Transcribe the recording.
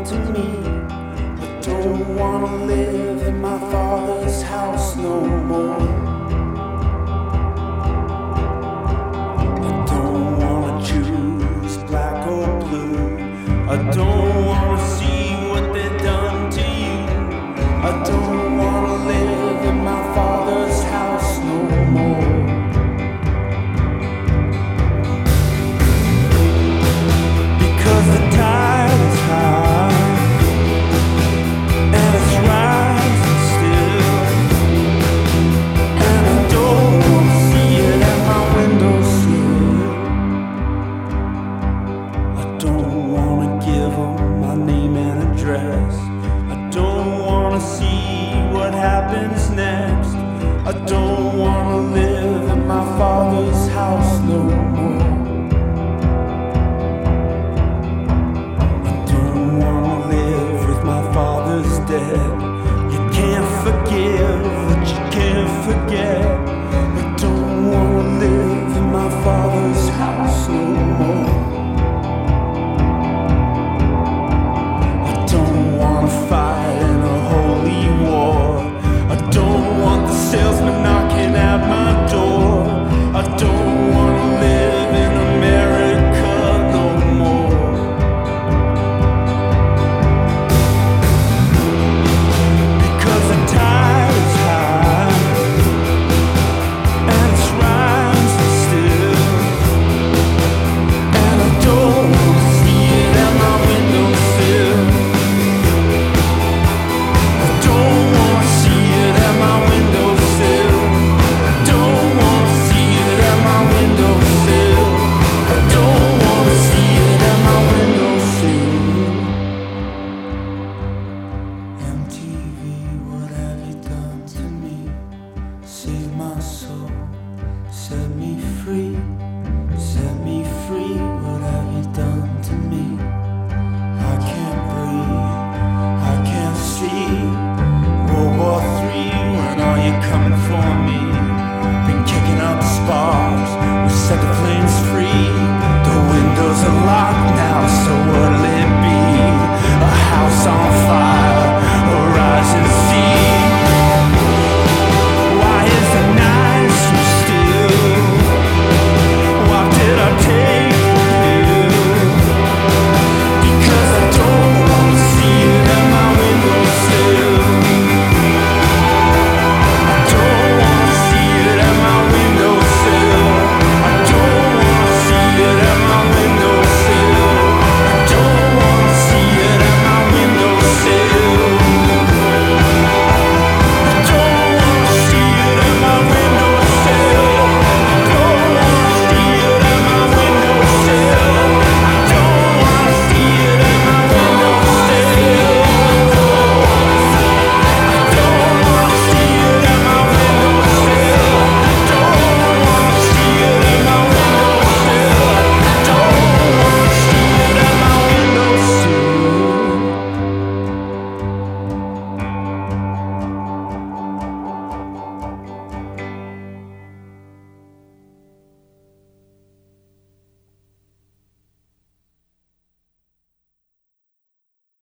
to me. I don't wanna live in my father's house no more. I don't wanna choose black or blue. I don't wanna see what they've done to you. I don't wanna live in my father's house no more. Because the tide is high and it's rising still, and I don't wanna see it at my windowsill. I don't wanna give them my name and address. I don't wanna see what happens next. I don't